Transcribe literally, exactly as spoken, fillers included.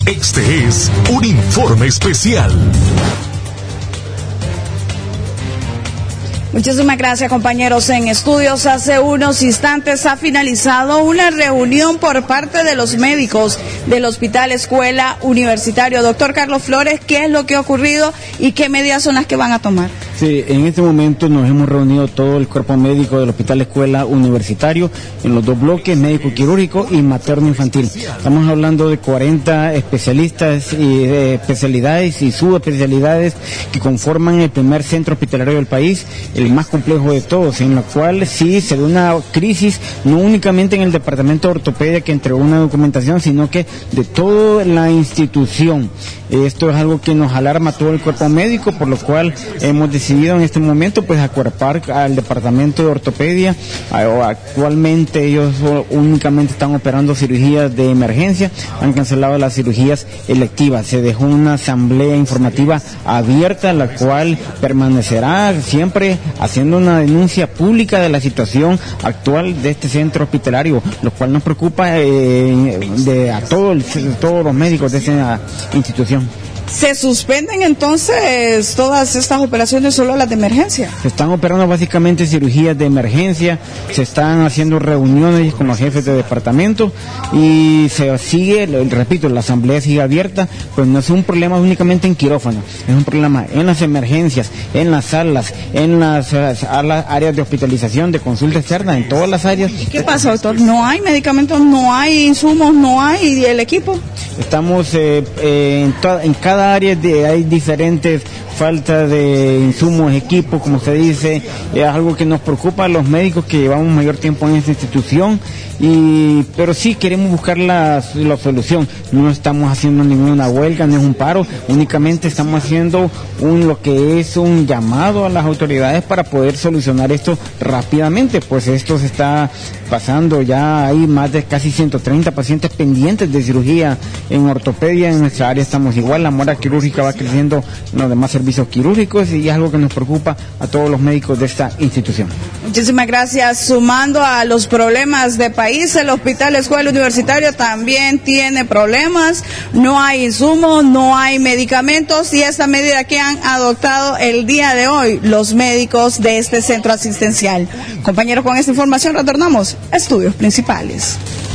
Este es un informe especial. Muchísimas gracias, compañeros en estudios. Hace unos instantes ha finalizado una reunión por parte de los médicos del Hospital Escuela Universitario. Doctor Carlos Flores, ¿qué es lo que ha ocurrido y qué medidas son las que van a tomar? Sí, en este momento nos hemos reunido todo el cuerpo médico del Hospital Escuela Universitario en los dos bloques, médico quirúrgico y materno infantil. Estamos hablando de cuarenta especialistas y de especialidades y subespecialidades que conforman el primer centro hospitalario del país, el más complejo de todos, en lo cual sí se ve una crisis, no únicamente en el departamento de ortopedia que entregó una documentación, sino que de toda la institución. Esto es algo que nos alarma a todo el cuerpo médico, por lo cual hemos decidido en este momento pues acuerpar al departamento de ortopedia. Actualmente ellos únicamente están operando cirugías de emergencia, han cancelado las cirugías electivas. Se dejó una asamblea informativa abierta, la cual permanecerá siempre haciendo una denuncia pública de la situación actual de este centro hospitalario, lo cual nos preocupa eh, de, a todo el, todos los médicos de esa institución. ¿Se suspenden entonces todas estas operaciones, solo las de emergencia? Se están operando básicamente cirugías de emergencia, se están haciendo reuniones con los jefes de departamento y se sigue, repito, la asamblea sigue abierta, pues no es un problema únicamente en quirófano, es un problema en las emergencias, en las salas, en las, las áreas de hospitalización, de consulta externa, en todas las áreas. ¿Y qué pasa, doctor? ¿No hay medicamentos, no hay insumos, no hay el equipo? Estamos eh, eh, en, to- en cada área de, hay diferentes falta de insumos, equipos, como se dice, es algo que nos preocupa a los médicos que llevamos mayor tiempo en esta institución, y pero sí queremos buscar la, la solución. No estamos haciendo ninguna huelga, no es un paro, únicamente estamos haciendo un lo que es un llamado a las autoridades para poder solucionar esto rápidamente, pues esto se está pasando, ya hay más de casi ciento treinta pacientes pendientes de cirugía en ortopedia. En nuestra área estamos igual, la mora quirúrgica va creciendo en los demás servicios quirúrgicos y es algo que nos preocupa a todos los médicos de esta institución. Muchísimas gracias. Sumando a los problemas de país, el Hospital Escuela Universitario también tiene problemas, no hay insumos, no hay medicamentos, y esta medida que han adoptado el día de hoy los médicos de este centro asistencial. Compañeros, con esta información retornamos a estudios principales.